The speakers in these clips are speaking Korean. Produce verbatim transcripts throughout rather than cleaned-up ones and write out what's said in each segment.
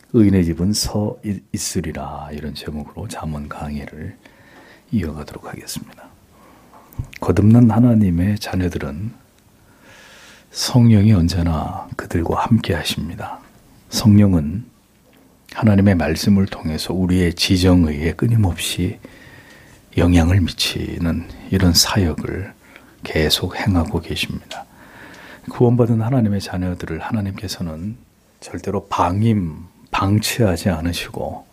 의인의 집은 서 있으리라, 이런 제목으로 잠언 강의를 이어가도록 하겠습니다. 거듭난 하나님의 자녀들은 성령이 언제나 그들과 함께 하십니다. 성령은 하나님의 말씀을 통해서 우리의 지정의에 끊임없이 영향을 미치는 이런 사역을 계속 행하고 계십니다. 구원받은 하나님의 자녀들을 하나님께서는 절대로 방임, 방치하지 않으시고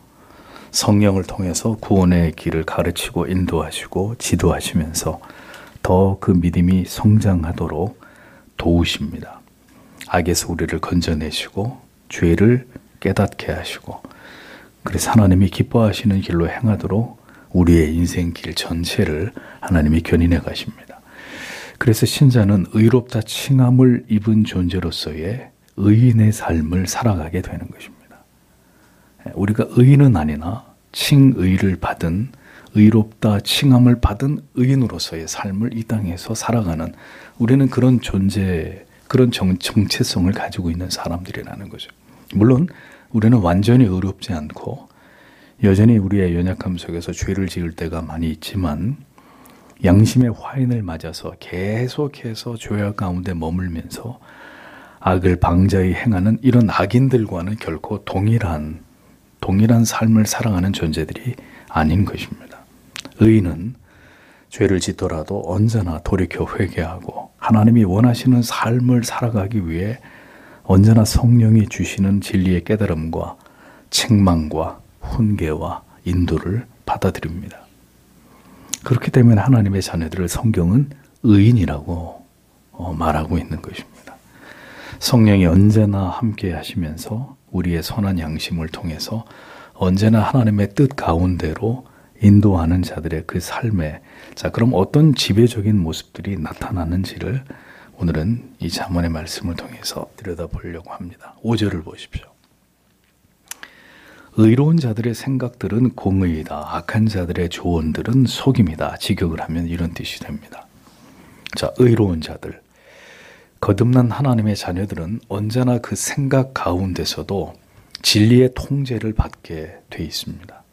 성령을 통해서 구원의 길을 가르치고 인도하시고 지도하시면서 더 그 믿음이 성장하도록 도우십니다. 악에서 우리를 건져내시고 죄를 깨닫게 하시고, 그래서 하나님이 기뻐하시는 길로 행하도록 우리의 인생 길 전체를 하나님이 견인해 가십니다. 그래서 신자는 의롭다 칭함을 입은 존재로서의 의인의 삶을 살아가게 되는 것입니다. 우리가 의인은 아니나 칭의를 받은, 의롭다 칭함을 받은 의인으로서의 삶을 이 땅에서 살아가는, 우리는 그런 존재, 그런 정, 정체성을 가지고 있는 사람들이라는 거죠. 물론 우리는 완전히 의롭지 않고 여전히 우리의 연약함 속에서 죄를 지을 때가 많이 있지만, 양심의 화인을 맞아서 계속해서 죄악 가운데 머물면서 악을 방자히 행하는 이런 악인들과는 결코 동일한 동일한 삶을 살아가는 존재들이 아닌 것입니다. 의인은 죄를 짓더라도 언제나 돌이켜 회개하고 하나님이 원하시는 삶을 살아가기 위해 언제나 성령이 주시는 진리의 깨달음과 책망과 훈계와 인도를 받아들입니다. 그렇기 때문에 하나님의 자녀들을 성경은 의인이라고 말하고 있는 것입니다. 성령이 언제나 함께 하시면서 우리의 선한 양심을 통해서 언제나 하나님의 뜻 가운데로 인도하는 자들의 그 삶에, 자, 그럼 어떤 지배적인 모습들이 나타나는지를 오늘은 이 잠언의 말씀을 통해서 들여다보려고 합니다. 오 절을 보십시오. 의로운 자들의 생각들은 공의이다. 악한 자들의 조언들은 속임이다. 직역을 하면 이런 뜻이 됩니다. 자, 의로운 자들, 거듭난 하나님의 자녀들은 언제나 그 생각 가운데서도 진리의 통제를 받게 돼 있습니다.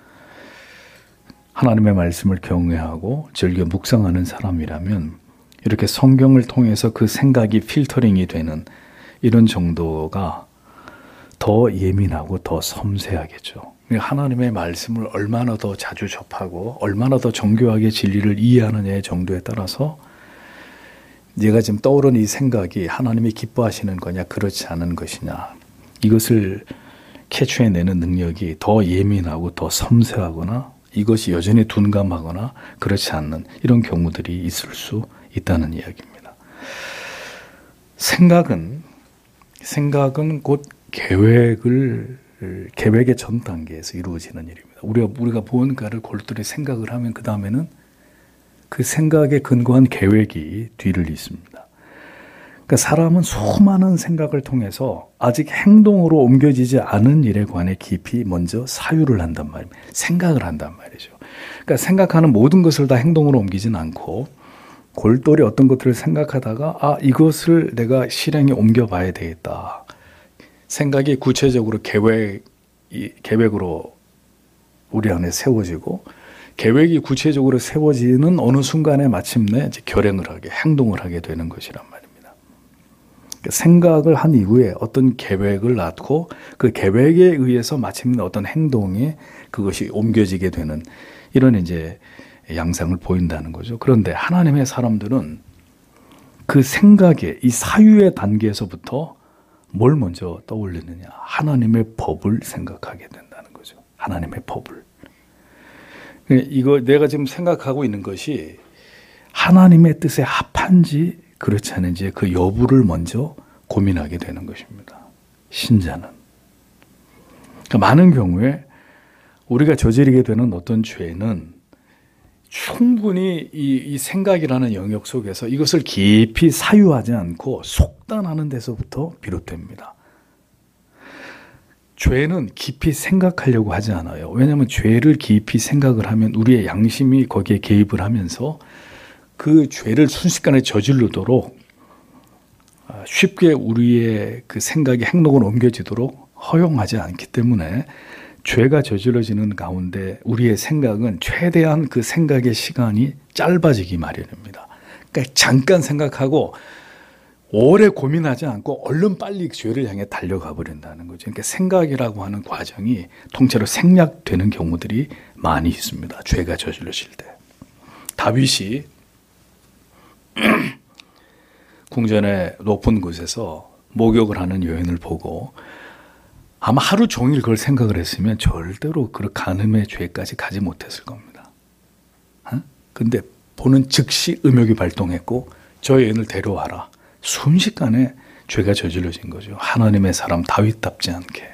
하나님의 말씀을 경외하고 즐겨 묵상하는 사람이라면 이렇게 성경을 통해서 그 생각이 필터링이 되는 이런 정도가 더 예민하고 더 섬세하겠죠. 하나님의 말씀을 얼마나 더 자주 접하고 얼마나 더 정교하게 진리를 이해하느냐의 정도에 따라서 내가 지금 떠오르는 이 생각이 하나님이 기뻐하시는 거냐 그렇지 않은 것이냐, 이것을 캐치해내는 능력이 더 예민하고 더 섬세하거나 이것이 여전히 둔감하거나 그렇지 않는 이런 경우들이 있을 수 있다는 이야기입니다. 생각은 생각은 곧 계획을 계획의 전 단계에서 이루어지는 일입니다. 우리가 우리가 무언가를 골똘히 생각을 하면 그 다음에는 그 생각에 근거한 계획이 뒤를 잇습니다. 그러니까 사람은 수많은 생각을 통해서 아직 행동으로 옮겨지지 않은 일에 관해 깊이 먼저 사유를 한단 말입니다. 생각을 한단 말이죠. 그러니까 생각하는 모든 것을 다 행동으로 옮기진 않고 골똘히 어떤 것들을 생각하다가 아, 이것을 내가 실행에 옮겨봐야 되겠다. 생각이 구체적으로 계획, 계획으로 우리 안에 세워지고 계획이 구체적으로 세워지는 어느 순간에 마침내 이제 결행을 하게, 행동을 하게 되는 것이란 말입니다. 그러니까 생각을 한 이후에 어떤 계획을 낳고 그 계획에 의해서 마침내 어떤 행동에 그것이 옮겨지게 되는 이런 이제 양상을 보인다는 거죠. 그런데 하나님의 사람들은 그 생각의 이 사유의 단계에서부터 뭘 먼저 떠올리느냐? 하나님의 법을 생각하게 된다는 거죠. 하나님의 법을. 이거 내가 지금 생각하고 있는 것이 하나님의 뜻에 합한지 그렇지 않은지 그 여부를 먼저 고민하게 되는 것입니다. 신자는. 그러니까 많은 경우에 우리가 저지르게 되는 어떤 죄는 충분히 이, 이 생각이라는 영역 속에서 이것을 깊이 사유하지 않고 속단하는 데서부터 비롯됩니다. 죄는 깊이 생각하려고 하지 않아요. 왜냐하면 죄를 깊이 생각을 하면 우리의 양심이 거기에 개입을 하면서 그 죄를 순식간에 저지르도록 쉽게 우리의 그 생각이 행동으로 옮겨지도록 허용하지 않기 때문에 죄가 저질러지는 가운데 우리의 생각은 최대한 그 생각의 시간이 짧아지기 마련입니다. 그러니까 잠깐 생각하고 오래 고민하지 않고 얼른 빨리 죄를 향해 달려가 버린다는 거죠. 그러니까 생각이라고 하는 과정이 통째로 생략되는 경우들이 많이 있습니다. 죄가 저질러질 때. 다윗이 궁전의 높은 곳에서 목욕을 하는 여인을 보고 아마 하루 종일 그걸 생각을 했으면 절대로 그 간음의 죄까지 가지 못했을 겁니다. 어? 근데 보는 즉시 음욕이 발동했고 저 여인을 데려와라. 순식간에 죄가 저질러진 거죠. 하나님의 사람 다윗답지 않게.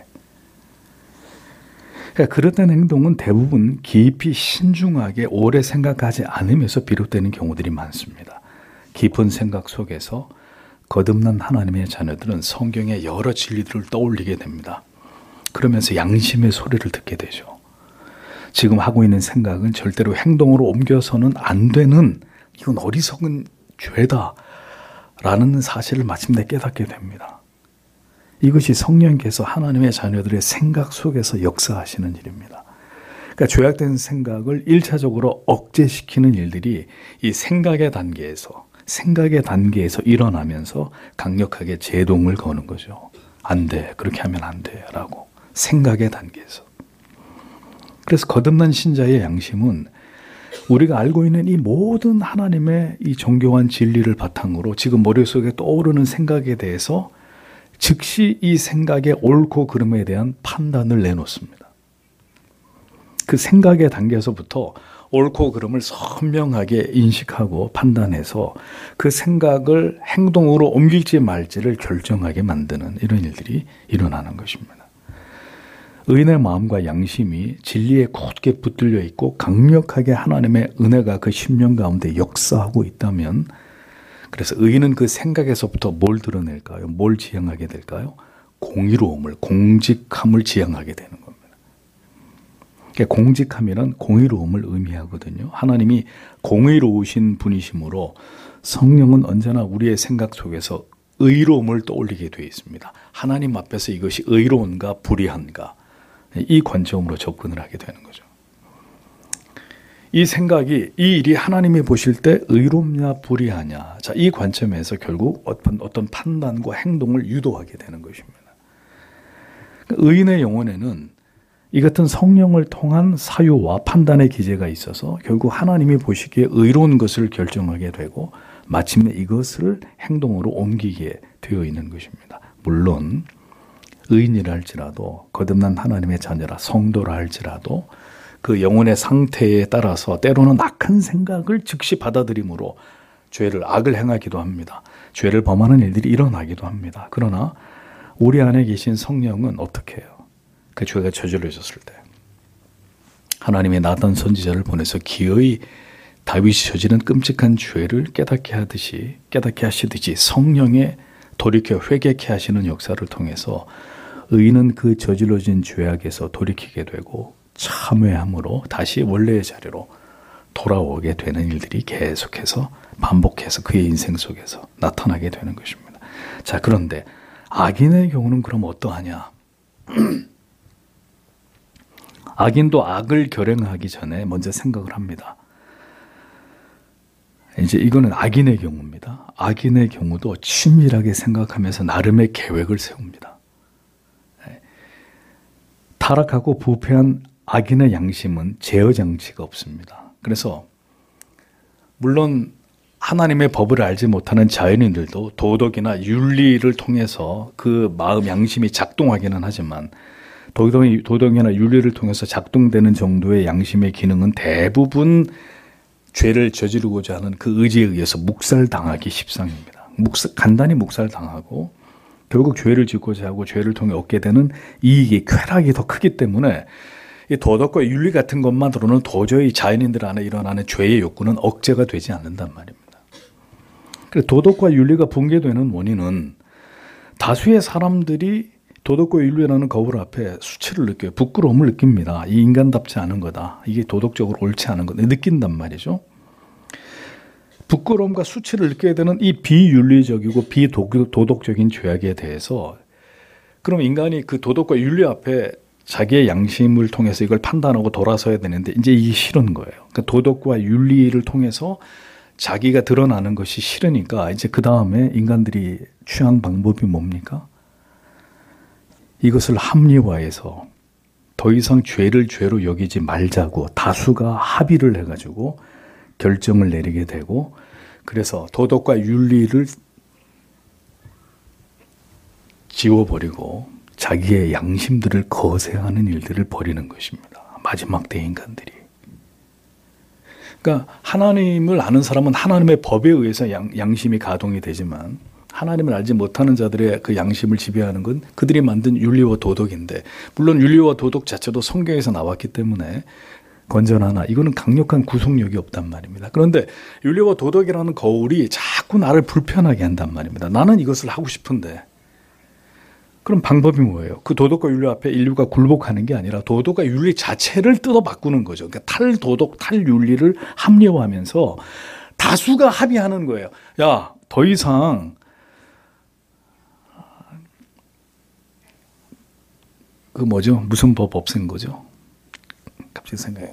그러니까 그릇된 행동은 대부분 깊이 신중하게 오래 생각하지 않으면서 비롯되는 경우들이 많습니다. 깊은 생각 속에서 거듭난 하나님의 자녀들은 성경의 여러 진리들을 떠올리게 됩니다. 그러면서 양심의 소리를 듣게 되죠. 지금 하고 있는 생각은 절대로 행동으로 옮겨서는 안 되는, 이건 어리석은 죄다 라는 사실을 마침내 깨닫게 됩니다. 이것이 성령께서 하나님의 자녀들의 생각 속에서 역사하시는 일입니다. 그러니까 죄악된 생각을 일차적으로 억제시키는 일들이 이 생각의 단계에서 생각의 단계에서 일어나면서 강력하게 제동을 거는 거죠. 안 돼, 그렇게 하면 안 돼 라고 생각의 단계에서. 그래서 거듭난 신자의 양심은 우리가 알고 있는 이 모든 하나님의 이 정교한 진리를 바탕으로 지금 머릿속에 떠오르는 생각에 대해서 즉시 이 생각의 옳고 그름에 대한 판단을 내놓습니다. 그 생각의 단계에서부터 옳고 그름을 선명하게 인식하고 판단해서 그 생각을 행동으로 옮길지 말지를 결정하게 만드는 이런 일들이 일어나는 것입니다. 의인의 마음과 양심이 진리에 굳게 붙들려 있고 강력하게 하나님의 은혜가 그 심령 가운데 역사하고 있다면, 그래서 의인은 그 생각에서부터 뭘 드러낼까요? 뭘 지향하게 될까요? 공의로움을, 공직함을 지향하게 되는 겁니다. 그러니까 공직함이란 공의로움을 의미하거든요. 하나님이 공의로우신 분이시므로 성령은 언제나 우리의 생각 속에서 의로움을 떠올리게 되어 있습니다. 하나님 앞에서 이것이 의로운가 불의한가, 이 관점으로 접근을 하게 되는 거죠. 이 생각이, 이 일이 하나님이 보실 때 의롭냐 불의하냐, 자, 이 관점에서 결국 어떤, 어떤 판단과 행동을 유도하게 되는 것입니다. 의인의 영혼에는 이 같은 성령을 통한 사유와 판단의 기제가 있어서 결국 하나님이 보시기에 의로운 것을 결정하게 되고 마침내 이것을 행동으로 옮기게 되어 있는 것입니다. 물론 의인이라 할지라도, 거듭난 하나님의 자녀라 성도라 할지라도 그 영혼의 상태에 따라서 때로는 악한 생각을 즉시 받아들임으로 죄를, 악을 행하기도 합니다. 죄를 범하는 일들이 일어나기도 합니다. 그러나 우리 안에 계신 성령은 어떻게 해요? 그 죄가 저질러졌을 때 하나님의 나단 선지자를 보내서 기어이 다윗이 저지른 끔찍한 죄를 깨닫게 하듯이 깨닫게 하시듯이 성령의 돌이켜 회개케 하시는 역사를 통해서 의인은 그 저질러진 죄악에서 돌이키게 되고 참회함으로 다시 원래의 자리로 돌아오게 되는 일들이 계속해서 반복해서 그의 인생 속에서 나타나게 되는 것입니다. 자, 그런데 악인의 경우는 그럼 어떠하냐? 악인도 악을 결행하기 전에 먼저 생각을 합니다. 이제 이거는 악인의 경우입니다. 악인의 경우도 치밀하게 생각하면서 나름의 계획을 세웁니다. 타락하고 부패한 악인의 양심은 제어 장치가 없습니다. 그래서 물론 하나님의 법을 알지 못하는 자연인들도 도덕이나 윤리를 통해서 그 마음 양심이 작동하기는 하지만 도덕이, 도덕이나 윤리를 통해서 작동되는 정도의 양심의 기능은 대부분 죄를 저지르고자 하는 그 의지에 의해서 묵살당하기 십상입니다. 묵살, 간단히 묵살당하고 결국 죄를 짓고자 하고 죄를 통해 얻게 되는 이익이, 쾌락이 더 크기 때문에 이 도덕과 윤리 같은 것만으로는 도저히 자연인들 안에 일어나는 죄의 욕구는 억제가 되지 않는단 말입니다. 그래서 도덕과 윤리가 붕괴되는 원인은 다수의 사람들이 도덕과 윤리라는 거울 앞에 수치를 느껴요. 부끄러움을 느낍니다. 이 인간답지 않은 거다. 이게 도덕적으로 옳지 않은 거다. 느낀단 말이죠. 부끄러움과 수치를 느껴야 되는 이 비윤리적이고 비도덕적인 죄악에 대해서 그럼 인간이 그 도덕과 윤리 앞에 자기의 양심을 통해서 이걸 판단하고 돌아서야 되는데 이제 이게 싫은 거예요. 그러니까 도덕과 윤리를 통해서 자기가 드러나는 것이 싫으니까 이제 그 다음에 인간들이 취한 방법이 뭡니까? 이것을 합리화해서 더 이상 죄를 죄로 여기지 말자고 다수가 합의를 해가지고 결정을 내리게 되고, 그래서 도덕과 윤리를 지워버리고 자기의 양심들을 거세하는 일들을 벌이는 것입니다. 마지막 때 인간들이. 그러니까 하나님을 아는 사람은 하나님의 법에 의해서 양, 양심이 가동이 되지만 하나님을 알지 못하는 자들의 그 양심을 지배하는 건 그들이 만든 윤리와 도덕인데, 물론 윤리와 도덕 자체도 성경에서 나왔기 때문에 건전하나 이거는 강력한 구속력이 없단 말입니다. 그런데 윤리와 도덕이라는 거울이 자꾸 나를 불편하게 한단 말입니다. 나는 이것을 하고 싶은데 그럼 방법이 뭐예요? 그 도덕과 윤리 앞에 인류가 굴복하는 게 아니라 도덕과 윤리 자체를 뜯어 바꾸는 거죠. 그러니까 탈도덕, 탈윤리를 합리화하면서 다수가 합의하는 거예요. 야, 더 이상 그 뭐죠? 무슨 법 없앤 거죠? 갑자기 생각해.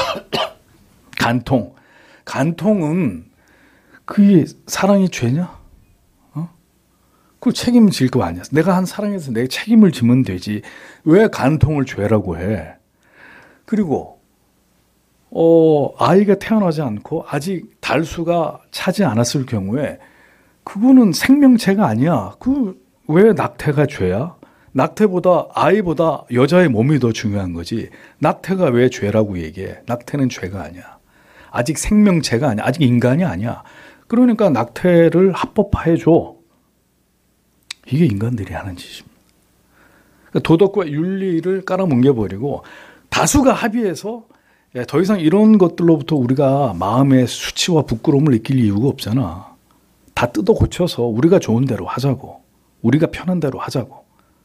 간통. 간통은 그게 사랑이 죄냐? 어? 그 책임을 질 거 아니야. 내가 한 사랑에서 내 책임을 지면 되지. 왜 간통을 죄라고 해? 그리고 어, 아이가 태어나지 않고 아직 달수가 차지 않았을 경우에 그거는 생명체가 아니야. 그 왜 낙태가 죄야? 낙태보다 아이보다 여자의 몸이 더 중요한 거지. 낙태가 왜 죄라고 얘기해? 낙태는 죄가 아니야. 아직 생명체가 아니야. 아직 인간이 아니야. 그러니까 낙태를 합법화해줘. 이게 인간들이 하는 짓입니다. 그러니까 도덕과 윤리를 깔아뭉개버리고 다수가 합의해서 더 이상 이런 것들로부터 우리가 마음의 수치와 부끄러움을 느낄 이유가 없잖아. 다 뜯어 고쳐서 우리가 좋은 대로 하자고. 우리가 편한 대로 하자고.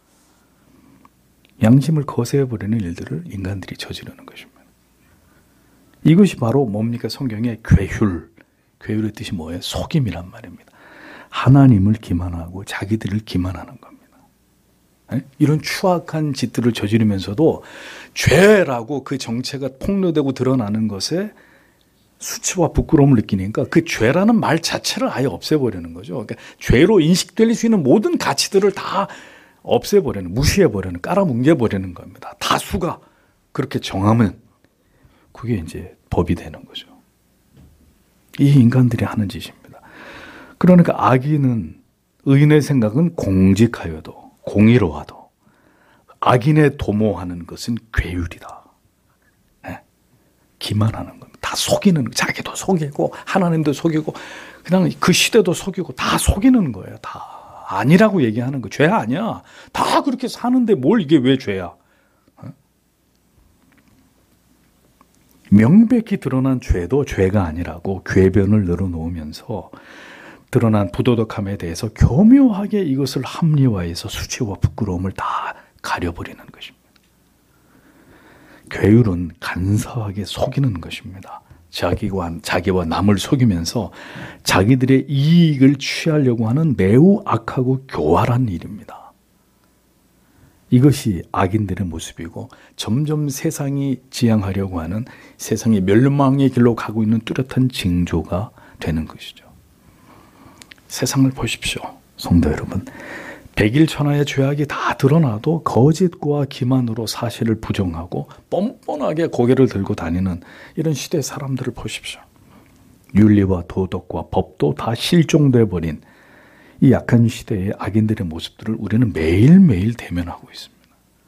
양심을 거세해버리는 일들을 인간들이 저지르는 것입니다. 이것이 바로 뭡니까? 성경의 괴휼. 괴휼의 뜻이 뭐예요? 속임이란 말입니다. 하나님을 기만하고 자기들을 기만하는 겁니다. 네? 이런 추악한 짓들을 저지르면서도 죄라고 그 정체가 폭로되고 드러나는 것에 수치와 부끄러움을 느끼니까 그 죄라는 말 자체를 아예 없애버리는 거죠. 그러니까 죄로 인식될 수 있는 모든 가치들을 다 없애버리는, 무시해버리는, 깔아뭉개버리는 겁니다. 다수가 그렇게 정하면 그게 이제 법이 되는 거죠. 이 인간들이 하는 짓입니다. 그러니까 악인은, 의인의 생각은 공직하여도 공의로하도 악인의 도모하는 것은 괴율이다. 네? 기만하는 겁니다. 다 속이는, 자기도 속이고 하나님도 속이고 그냥 그 시대도 속이고 다 속이는 거예요. 다. 아니라고 얘기하는 거. 죄 아니야. 다 그렇게 사는데 뭘 이게 왜 죄야? 명백히 드러난 죄도 죄가 아니라고 궤변을 늘어놓으면서 드러난 부도덕함에 대해서 교묘하게 이것을 합리화해서 수치와 부끄러움을 다 가려버리는 것입니다. 괴율은 간사하게 속이는 것입니다. 자기와, 자기와 남을 속이면서 자기들의 이익을 취하려고 하는 매우 악하고 교활한 일입니다. 이것이 악인들의 모습이고 점점 세상이 지향하려고 하는 세상이 멸망의 길로 가고 있는 뚜렷한 징조가 되는 것이죠. 세상을 보십시오. 성도 여러분. 백일천하의 죄악이 다 드러나도 거짓과 기만으로 사실을 부정하고 뻔뻔하게 고개를 들고 다니는 이런 시대 사람들을 보십시오. 윤리와 도덕과 법도 다 실종돼 버린 이 약한 시대의 악인들의 모습들을 우리는 매일매일 대면하고 있습니다.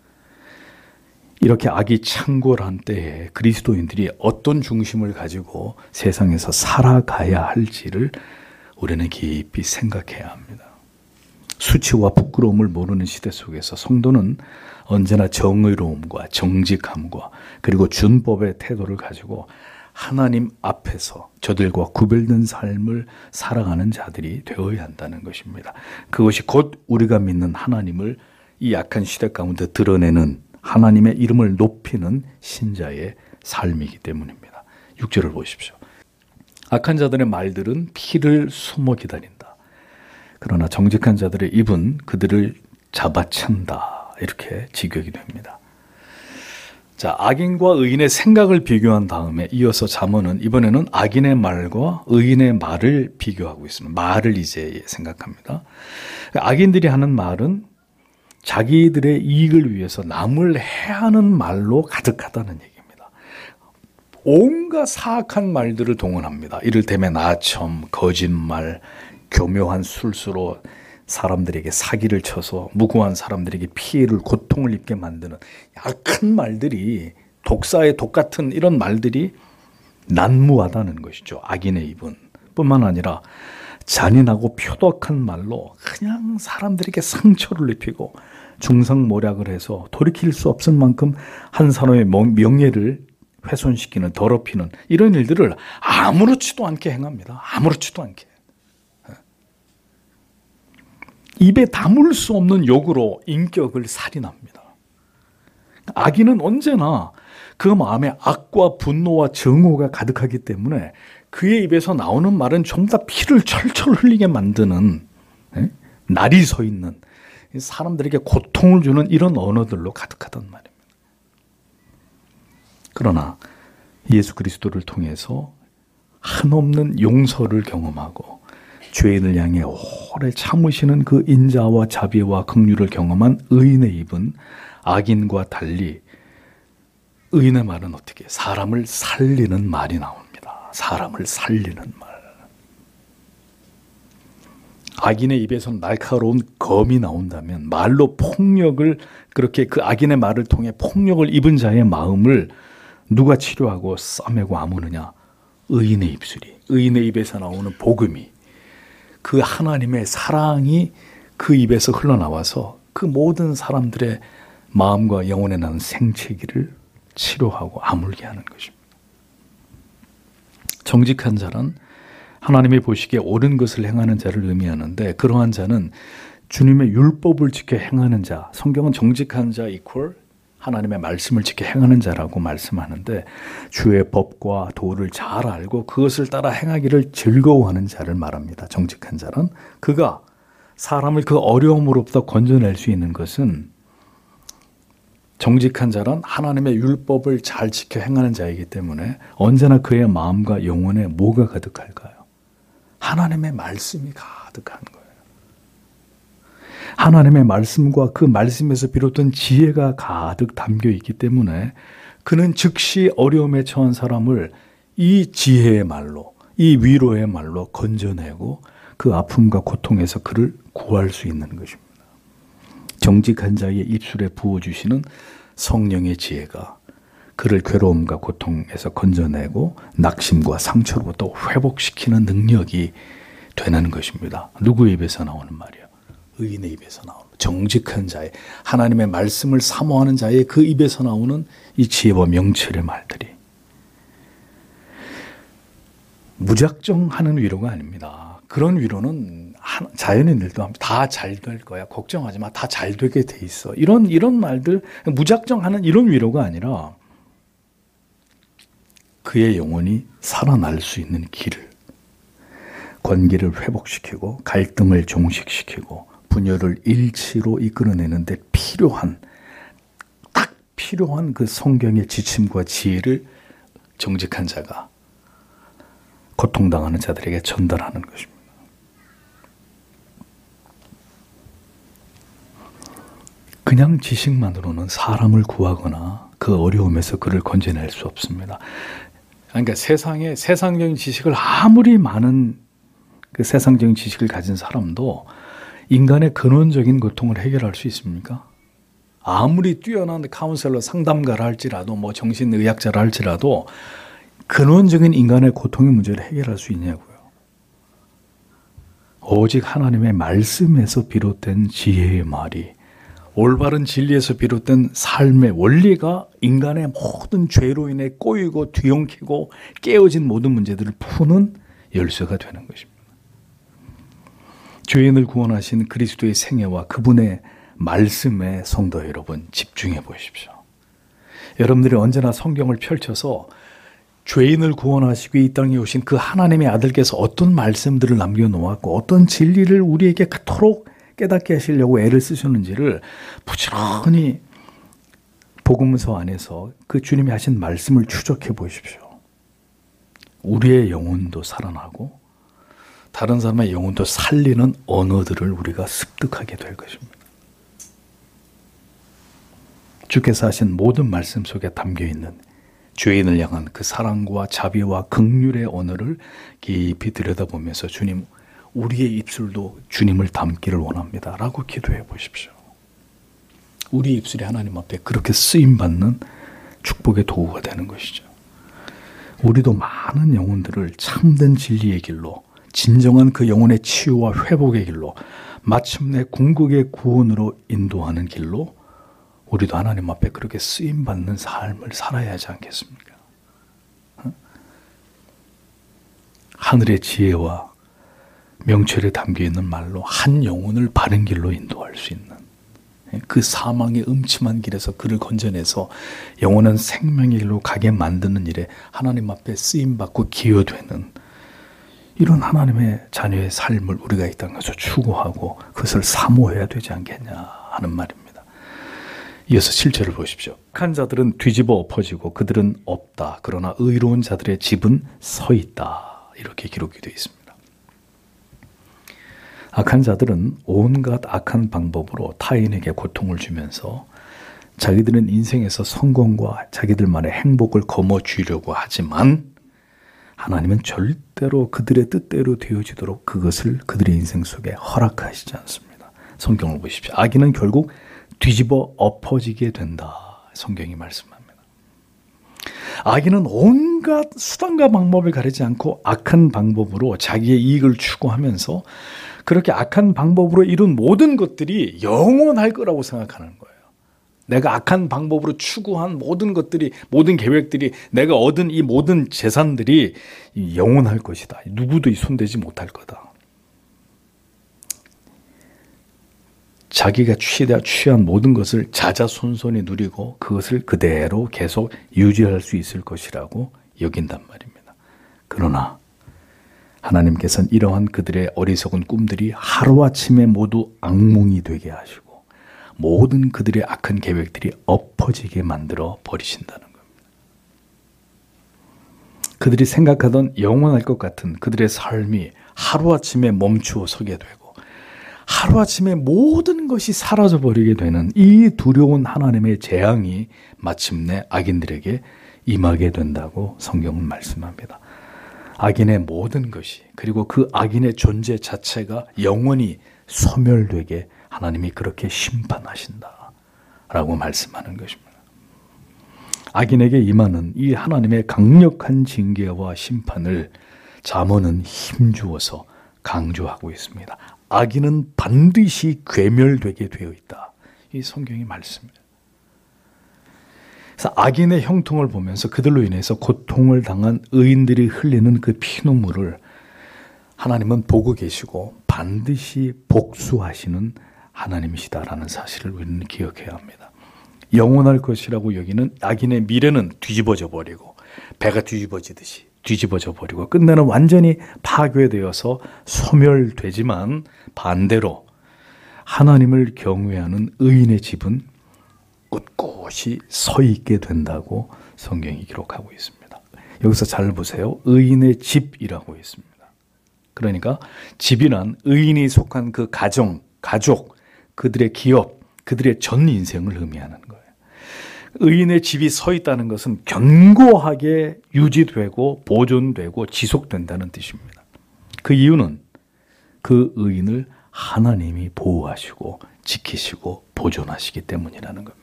이렇게 악이 창궐한 때에 그리스도인들이 어떤 중심을 가지고 세상에서 살아가야 할지를 우리는 깊이 생각해야 합니다. 수치와 부끄러움을 모르는 시대 속에서 성도는 언제나 정의로움과 정직함과 그리고 준법의 태도를 가지고 하나님 앞에서 저들과 구별된 삶을 살아가는 자들이 되어야 한다는 것입니다. 그것이 곧 우리가 믿는 하나님을 이 약한 시대 가운데 드러내는 하나님의 이름을 높이는 신자의 삶이기 때문입니다. 육 절을 보십시오. 악한 자들의 말들은 피를 숨어 기다린다. 그러나 정직한 자들의 입은 그들을 잡아챈다. 이렇게 직역이 됩니다. 자, 악인과 의인의 생각을 비교한 다음에 이어서 잠언은 이번에는 악인의 말과 의인의 말을 비교하고 있습니다. 말을 이제 생각합니다. 악인들이 하는 말은 자기들의 이익을 위해서 남을 해하는 말로 가득하다는 얘기입니다. 온갖 사악한 말들을 동원합니다. 이를테면 나첨, 거짓말, 교묘한 술수로 사람들에게 사기를 쳐서 무고한 사람들에게 피해를, 고통을 입게 만드는 약한 말들이, 독사의 독 같은 이런 말들이 난무하다는 것이죠. 악인의 입은. 뿐만 아니라 잔인하고 표독한 말로 그냥 사람들에게 상처를 입히고 중상모략을 해서 돌이킬 수 없을 만큼 한 사람의 명예를 훼손시키는, 더럽히는 이런 일들을 아무렇지도 않게 행합니다. 아무렇지도 않게. 입에 담을 수 없는 욕으로 인격을 살인합니다. 악인은 언제나 그 마음에 악과 분노와 정오가 가득하기 때문에 그의 입에서 나오는 말은 전부 다 피를 철철 흘리게 만드는, 에? 날이 서 있는, 사람들에게 고통을 주는 이런 언어들로 가득하단 말입니다. 그러나 예수 그리스도를 통해서 한없는 용서를 경험하고 죄인을 향해 오래 참으시는 그 인자와 자비와 긍휼을 경험한 의인의 입은 악인과 달리, 의인의 말은 어떻게? 사람을 살리는 말이 나옵니다. 사람을 살리는 말. 악인의 입에서 날카로운 검이 나온다면 말로 폭력을, 그렇게 그 악인의 말을 통해 폭력을 입은 자의 마음을 누가 치료하고 싸매고 아무느냐? 의인의 입술이, 의인의 입에서 나오는 복음이, 그 하나님의 사랑이 그 입에서 흘러나와서 그 모든 사람들의 마음과 영혼에 나는 생채기를 치료하고 아물게 하는 것입니다. 정직한 자는 하나님이 보시기에 옳은 것을 행하는 자를 의미하는데, 그러한 자는 주님의 율법을 지켜 행하는 자, 성경은 정직한 자 이퀄 하나님의 말씀을 지켜 행하는 자라고 말씀하는데, 주의 법과 도를 잘 알고 그것을 따라 행하기를 즐거워하는 자를 말합니다. 정직한 자는 그가 사람을 그 어려움으로부터 건져낼 수 있는 것은, 정직한 자란 하나님의 율법을 잘 지켜 행하는 자이기 때문에 언제나 그의 마음과 영혼에 뭐가 가득할까요? 하나님의 말씀이 가득한 거예요. 하나님의 말씀과 그 말씀에서 비롯된 지혜가 가득 담겨 있기 때문에 그는 즉시 어려움에 처한 사람을 이 지혜의 말로, 이 위로의 말로 건져내고 그 아픔과 고통에서 그를 구할 수 있는 것입니다. 정직한 자의 입술에 부어주시는 성령의 지혜가 그를 괴로움과 고통에서 건져내고 낙심과 상처로부터 회복시키는 능력이 되는 것입니다. 누구의 입에서 나오는 말이에요? 의인의 입에서 나오는, 정직한 자의, 하나님의 말씀을 사모하는 자의 그 입에서 나오는 이 지혜와 명철의 말들이 무작정 하는 위로가 아닙니다. 그런 위로는 자연인들도 다 잘 될 거야, 걱정하지 마, 다 잘 되게 돼 있어, 이런 이런 말들, 무작정 하는 이런 위로가 아니라 그의 영혼이 살아날 수 있는 길을, 관계를 회복시키고 갈등을 종식시키고 분열을 일치로 이끌어내는데 필요한, 딱 필요한 그 성경의 지침과 지혜를 정직한 자가 고통당하는 자들에게 전달하는 것입니다. 그냥 지식만으로는 사람을 구하거나 그 어려움에서 그를 건져낼 수 없습니다. 그러니까 세상에 세상적인 지식을 아무리 많은 그 세상적인 지식을 가진 사람도 인간의 근원적인 고통을 해결할 수 있습니까? 아무리 뛰어난 카운셀러, 상담가라 할지라도, 뭐 정신의학자라 할지라도 근원적인 인간의 고통의 문제를 해결할 수 있냐고요. 오직 하나님의 말씀에서 비롯된 지혜의 말이, 올바른 진리에서 비롯된 삶의 원리가 인간의 모든 죄로 인해 꼬이고 뒤엉키고 깨어진 모든 문제들을 푸는 열쇠가 되는 것입니다. 죄인을 구원하신 그리스도의 생애와 그분의 말씀에 성도 여러분 집중해 보십시오. 여러분들이 언제나 성경을 펼쳐서 죄인을 구원하시고 이 땅에 오신 그 하나님의 아들께서 어떤 말씀들을 남겨놓았고 어떤 진리를 우리에게 그토록 깨닫게 하시려고 애를 쓰셨는지를 부지런히 복음서 안에서 그 주님이 하신 말씀을 추적해 보십시오. 우리의 영혼도 살아나고 다른 사람의 영혼도 살리는 언어들을 우리가 습득하게 될 것입니다. 주께서 하신 모든 말씀 속에 담겨있는 죄인을 향한 그 사랑과 자비와 긍휼의 언어를 깊이 들여다보면서 주님, 우리의 입술도 주님을 닮기를 원합니다 라고 기도해 보십시오. 우리 입술이 하나님 앞에 그렇게 쓰임받는 축복의 도구가 되는 것이죠. 우리도 많은 영혼들을 참된 진리의 길로, 진정한 그 영혼의 치유와 회복의 길로, 마침내 궁극의 구원으로 인도하는 길로 우리도 하나님 앞에 그렇게 쓰임받는 삶을 살아야 하지 않겠습니까? 하늘의 지혜와 명철에 담겨있는 말로 한 영혼을 바른 길로 인도할 수 있는, 그 사망의 음침한 길에서 그를 건져내서 영원한 생명의 길로 가게 만드는 일에 하나님 앞에 쓰임받고 기여되는 이런 하나님의 자녀의 삶을 우리가 이 땅에서 추구하고 그것을 사모해야 되지 않겠냐 하는 말입니다. 이어서 칠 절을 보십시오. 악한 자들은 뒤집어 엎어지고 그들은 없다. 그러나 의로운 자들의 집은 서 있다. 이렇게 기록이 되어 있습니다. 악한 자들은 온갖 악한 방법으로 타인에게 고통을 주면서 자기들은 인생에서 성공과 자기들만의 행복을 거머쥐려고 하지만 하나님은 절대로 그들의 뜻대로 되어지도록 그것을 그들의 인생 속에 허락하시지 않습니다. 성경을 보십시오. 악인은 결국 뒤집어 엎어지게 된다. 성경이 말씀합니다. 악인은 온갖 수단과 방법을 가리지 않고 악한 방법으로 자기의 이익을 추구하면서 그렇게 악한 방법으로 이룬 모든 것들이 영원할 거라고 생각하는 거예요. 내가 악한 방법으로 추구한 모든 것들이, 모든 계획들이, 내가 얻은 이 모든 재산들이 영원할 것이다. 누구도 손대지 못할 거다. 자기가 취하, 취한 모든 것을 자자손손히 누리고 그것을 그대로 계속 유지할 수 있을 것이라고 여긴단 말입니다. 그러나 하나님께서는 이러한 그들의 어리석은 꿈들이 하루아침에 모두 악몽이 되게 하시고 모든 그들의 악한 계획들이 엎어지게 만들어 버리신다는 겁니다. 그들이 생각하던 영원할 것 같은 그들의 삶이 하루아침에 멈추어 서게 되고 하루아침에 모든 것이 사라져버리게 되는 이 두려운 하나님의 재앙이 마침내 악인들에게 임하게 된다고 성경은 말씀합니다. 악인의 모든 것이, 그리고 그 악인의 존재 자체가 영원히 소멸되게 하나님이 그렇게 심판하신다 라고 말씀하는 것입니다. 악인에게 임하는 이 하나님의 강력한 징계와 심판을 잠언은 힘주어서 강조하고 있습니다. 악인은 반드시 괴멸되게 되어 있다. 이 성경의 말씀입니다. 그래서 악인의 형통을 보면서 그들로 인해서 고통을 당한 의인들이 흘리는 그 피눈물을 하나님은 보고 계시고 반드시 복수하시는 하나님이시다라는 사실을 우리는 기억해야 합니다. 영원할 것이라고 여기는 악인의 미래는 뒤집어져 버리고 배가 뒤집어지듯이 뒤집어져 버리고 끝내는 완전히 파괴되어서 소멸되지만 반대로 하나님을 경외하는 의인의 집은 꿋꿋이 서 있게 된다고 성경이 기록하고 있습니다. 여기서 잘 보세요. 의인의 집이라고 있습니다. 그러니까 집이란 의인이 속한 그 가정, 가족, 그들의 기업, 그들의 전 인생을 의미하는 거예요. 의인의 집이 서 있다는 것은 견고하게 유지되고 보존되고 지속된다는 뜻입니다. 그 이유는 그 의인을 하나님이 보호하시고 지키시고 보존하시기 때문이라는 겁니다.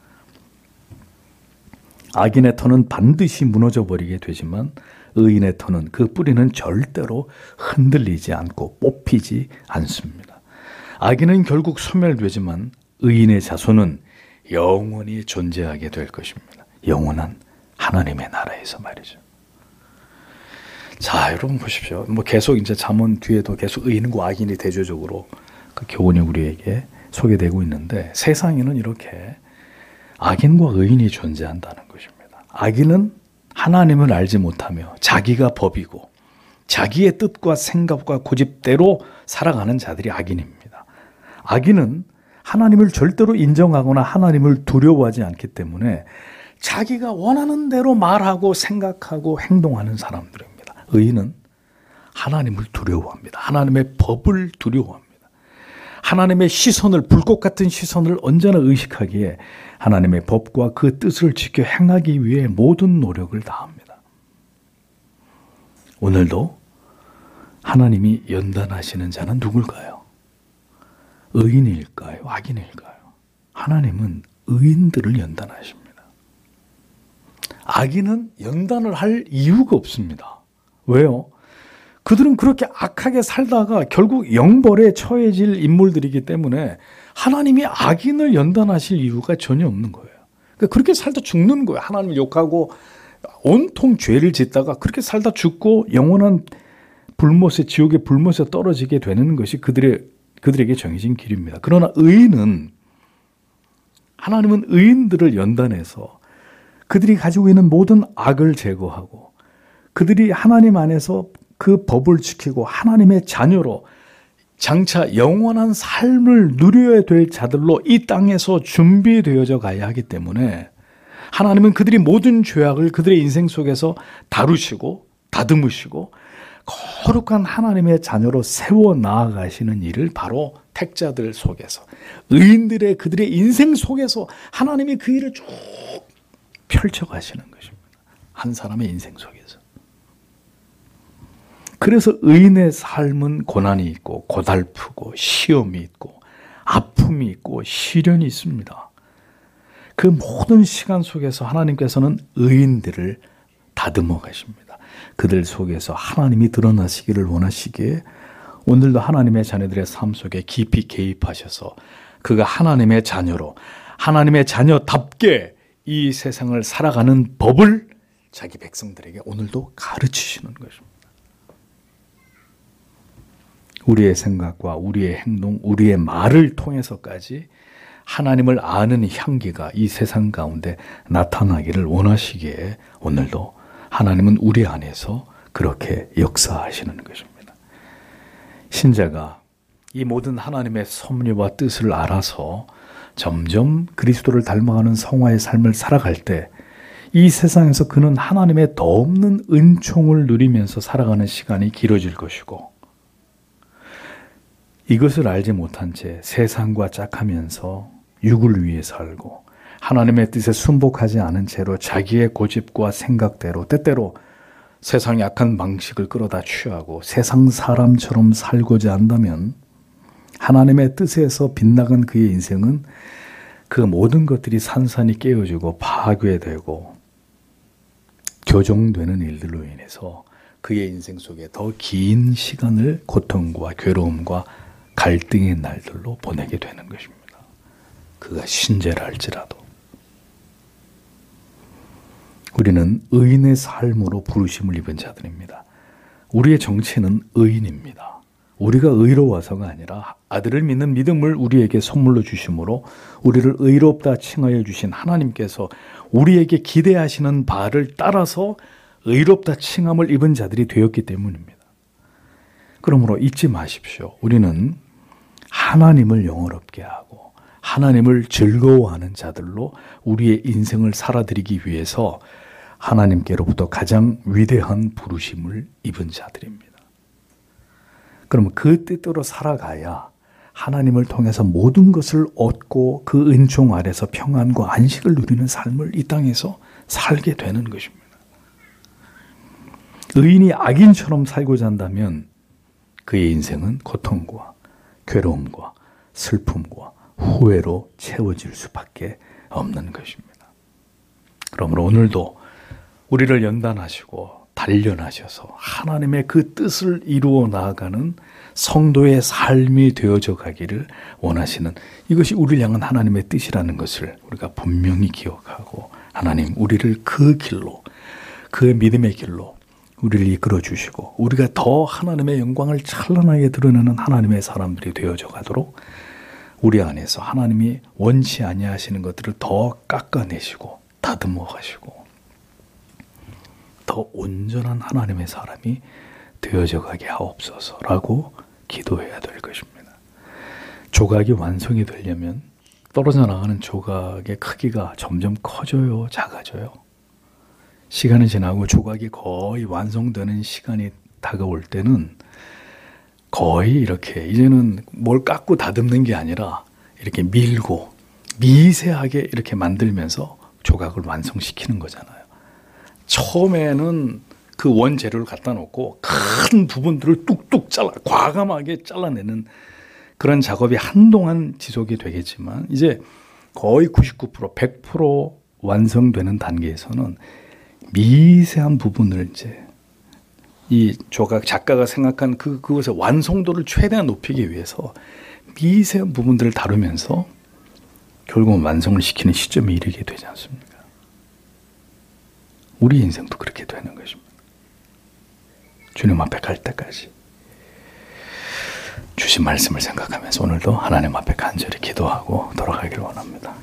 악인의 터는 반드시 무너져 버리게 되지만 의인의 터는, 그 뿌리는 절대로 흔들리지 않고 뽑히지 않습니다. 악인은 결국 소멸되지만 의인의 자손은 영원히 존재하게 될 것입니다. 영원한 하나님의 나라에서 말이죠. 자, 여러분 보십시오. 뭐 계속 이제 잠언 뒤에도 계속 의인과 악인이 대조적으로 그 교훈이 우리에게 소개되고 있는데 세상에는 이렇게 악인과 의인이 존재한다는 것입니다. 악인은 하나님을 알지 못하며 자기가 법이고 자기의 뜻과 생각과 고집대로 살아가는 자들이 악인입니다. 악인은 하나님을 절대로 인정하거나 하나님을 두려워하지 않기 때문에 자기가 원하는 대로 말하고 생각하고 행동하는 사람들입니다. 의인은 하나님을 두려워합니다. 하나님의 법을 두려워합니다. 하나님의 시선을, 불꽃 같은 시선을 언제나 의식하기에 하나님의 법과 그 뜻을 지켜 행하기 위해 모든 노력을 다합니다. 오늘도 하나님이 연단하시는 자는 누굴까요? 의인일까요? 악인일까요? 하나님은 의인들을 연단하십니다. 악인은 연단을 할 이유가 없습니다. 왜요? 그들은 그렇게 악하게 살다가 결국 영벌에 처해질 인물들이기 때문에 하나님이 악인을 연단하실 이유가 전혀 없는 거예요. 그러니까 그렇게 살다 죽는 거예요. 하나님을 욕하고 온통 죄를 짓다가 그렇게 살다 죽고 영원한 불못에, 지옥의 불못에 떨어지게 되는 것이 그들의, 그들에게 정해진 길입니다. 그러나 의인은, 하나님은 의인들을 연단해서 그들이 가지고 있는 모든 악을 제거하고 그들이 하나님 안에서 그 법을 지키고 하나님의 자녀로 장차 영원한 삶을 누려야 될 자들로 이 땅에서 준비되어져 가야 하기 때문에 하나님은 그들이 모든 죄악을 그들의 인생 속에서 다루시고 다듬으시고 거룩한 하나님의 자녀로 세워 나아가시는 일을 바로 택자들 속에서, 의인들의 그들의 인생 속에서 하나님이 그 일을 쭉 펼쳐가시는 것입니다. 한 사람의 인생 속에서. 그래서 의인의 삶은 고난이 있고 고달프고 시험이 있고 아픔이 있고 시련이 있습니다. 그 모든 시간 속에서 하나님께서는 의인들을 다듬어 가십니다. 그들 속에서 하나님이 드러나시기를 원하시기에 오늘도 하나님의 자녀들의 삶 속에 깊이 개입하셔서 그가 하나님의 자녀로, 하나님의 자녀답게 이 세상을 살아가는 법을 자기 백성들에게 오늘도 가르치시는 것입니다. 우리의 생각과 우리의 행동, 우리의 말을 통해서까지 하나님을 아는 향기가 이 세상 가운데 나타나기를 원하시기에 오늘도 하나님은 우리 안에서 그렇게 역사하시는 것입니다. 신자가 이 모든 하나님의 섭리와 뜻을 알아서 점점 그리스도를 닮아가는 성화의 삶을 살아갈 때 이 세상에서 그는 하나님의 더 없는 은총을 누리면서 살아가는 시간이 길어질 것이고, 이것을 알지 못한 채 세상과 짝하면서 육을 위해 살고 하나님의 뜻에 순복하지 않은 채로 자기의 고집과 생각대로 때때로 세상의 악한 방식을 끌어다 취하고 세상 사람처럼 살고자 한다면 하나님의 뜻에서 빗나간 그의 인생은 그 모든 것들이 산산이 깨어지고 파괴되고 교정되는 일들로 인해서 그의 인생 속에 더 긴 시간을 고통과 괴로움과 갈등의 날들로 보내게 되는 것입니다. 그가 신재라 할지라도. 우리는 의인의 삶으로 부르심을 입은 자들입니다. 우리의 정체는 의인입니다. 우리가 의로워서가 아니라 아들을 믿는 믿음을 우리에게 선물로 주심으로 우리를 의롭다 칭하여 주신 하나님께서 우리에게 기대하시는 바를 따라서 의롭다 칭함을 입은 자들이 되었기 때문입니다. 그러므로 잊지 마십시오. 우리는 하나님을 영화롭게 하고 하나님을 즐거워하는 자들로 우리의 인생을 살아드리기 위해서 하나님께로부터 가장 위대한 부르심을 입은 자들입니다. 그러면 그 뜻대로 살아가야 하나님을 통해서 모든 것을 얻고 그 은총 아래서 평안과 안식을 누리는 삶을 이 땅에서 살게 되는 것입니다. 의인이 악인처럼 살고자 한다면 그의 인생은 고통과 괴로움과 슬픔과 후회로 채워질 수밖에 없는 것입니다. 그러므로 오늘도 우리를 연단하시고 단련하셔서 하나님의 그 뜻을 이루어 나아가는 성도의 삶이 되어져 가기를 원하시는, 이것이 우리를 향한 하나님의 뜻이라는 것을 우리가 분명히 기억하고 하나님 우리를 그 길로, 그 믿음의 길로 우리를 이끌어 주시고 우리가 더 하나님의 영광을 찬란하게 드러내는 하나님의 사람들이 되어져 가도록 우리 안에서 하나님이 원치 아니하시는 것들을 더 깎아내시고 다듬어 가시고 더 온전한 하나님의 사람이 되어져 가게 하옵소서라고 기도해야 될 것입니다. 조각이 완성이 되려면 떨어져 나가는 조각의 크기가 점점 커져요, 작아져요. 시간이 지나고 조각이 거의 완성되는 시간이 다가올 때는 거의 이렇게 이제는 뭘 깎고 다듬는 게 아니라 이렇게 밀고 미세하게 이렇게 만들면서 조각을 완성시키는 거잖아요. 처음에는 그 원재료를 갖다 놓고 큰 부분들을 뚝뚝 잘라 과감하게 잘라내는 그런 작업이 한동안 지속이 되겠지만 이제 거의 구십구 퍼센트, 백 퍼센트 완성되는 단계에서는 미세한 부분을 이제 이 조각 작가가 생각한 그 그것의 완성도를 최대한 높이기 위해서 미세한 부분들을 다루면서 결국은 완성을 시키는 시점에 이르게 되지 않습니까? 우리 인생도 그렇게 되는 것입니다. 주님 앞에 갈 때까지 주신 말씀을 생각하면서 오늘도 하나님 앞에 간절히 기도하고 돌아가기를 원합니다.